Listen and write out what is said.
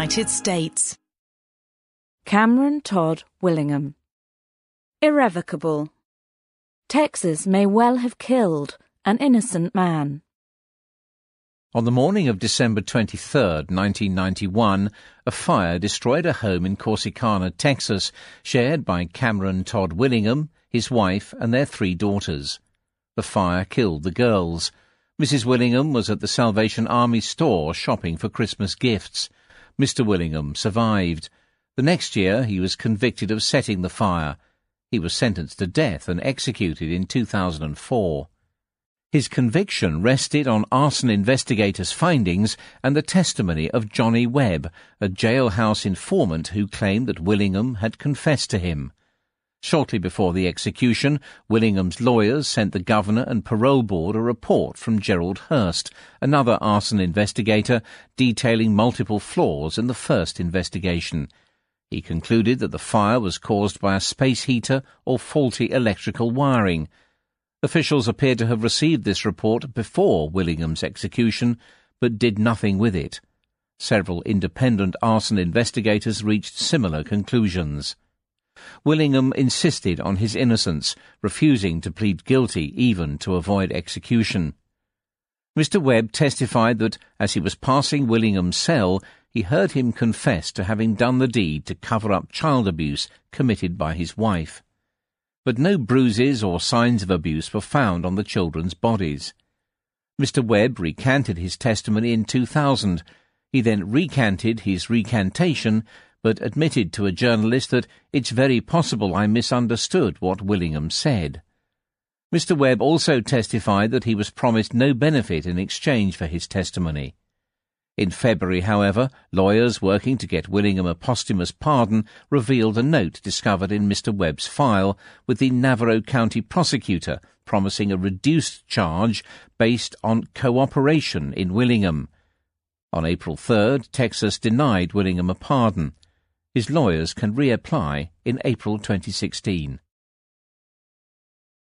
United States. Cameron Todd Willingham. Irrevocable. Texas may well have killed an innocent man. On the morning of December 23, 1991, a fire destroyed a home in Corsicana, Texas, shared by Cameron Todd Willingham, his wife, and their 3 daughters. The fire killed the girls. Mrs. Willingham was at the Salvation Army store shopping for Christmas gifts. Mr. Willingham survived. The next year he was convicted of setting the fire. He was sentenced to death and executed in 2004. His conviction rested on arson investigators' findings and the testimony of Johnny Webb, a jailhouse informant who claimed that Willingham had confessed to him. Shortly before the execution, Willingham's lawyers sent the governor and parole board a report from Gerald Hurst, another arson investigator, detailing multiple flaws in the first investigation. He concluded that the fire was caused by a space heater or faulty electrical wiring. Officials appeared to have received this report before Willingham's execution, but did nothing with it. Several independent arson investigators reached similar conclusions. Willingham insisted on his innocence, refusing to plead guilty even to avoid execution. Mr. Webb testified that, as he was passing Willingham's cell, he heard him confess to having done the deed to cover up child abuse committed by his wife. But no bruises or signs of abuse were found on the children's bodies. Mr. Webb recanted his testimony in 2000. He then recanted his recantation, but admitted to a journalist that it's very possible I misunderstood what Willingham said. Mr. Webb also testified that he was promised no benefit in exchange for his testimony. In February, however, lawyers working to get Willingham a posthumous pardon revealed a note discovered in Mr. Webb's file with the Navarro County prosecutor promising a reduced charge based on cooperation in Willingham. On April 3rd, Texas denied Willingham a pardon. His lawyers can reapply in April 2016.